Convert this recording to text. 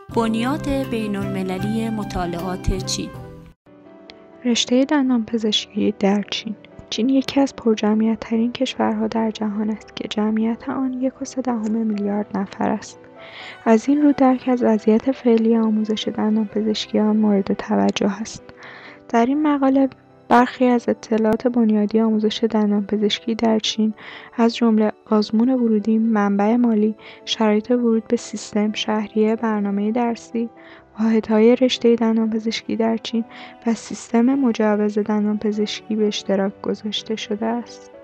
بنیاد بین‌المللی مطالعات چین. رشته دندانپزشکی در چین. چین یکی از پرجمعیت‌ترین کشورها در جهان است که جمعیت آن 1.3 میلیارد نفر است. از این رو درک از وضعیت فعلی آموزش دندانپزشکی آن مورد توجه است. در این مقاله برخی از اطلاعات بنیادی آموزش دندانپزشکی در چین از جمله آزمون ورودی، منبع مالی، شرایط ورود به سیستم، شهریه، برنامه درسی، واحدهای رشته دندانپزشکی در چین و سیستم مجوز دندانپزشکی به اشتراک گذاشته شده است.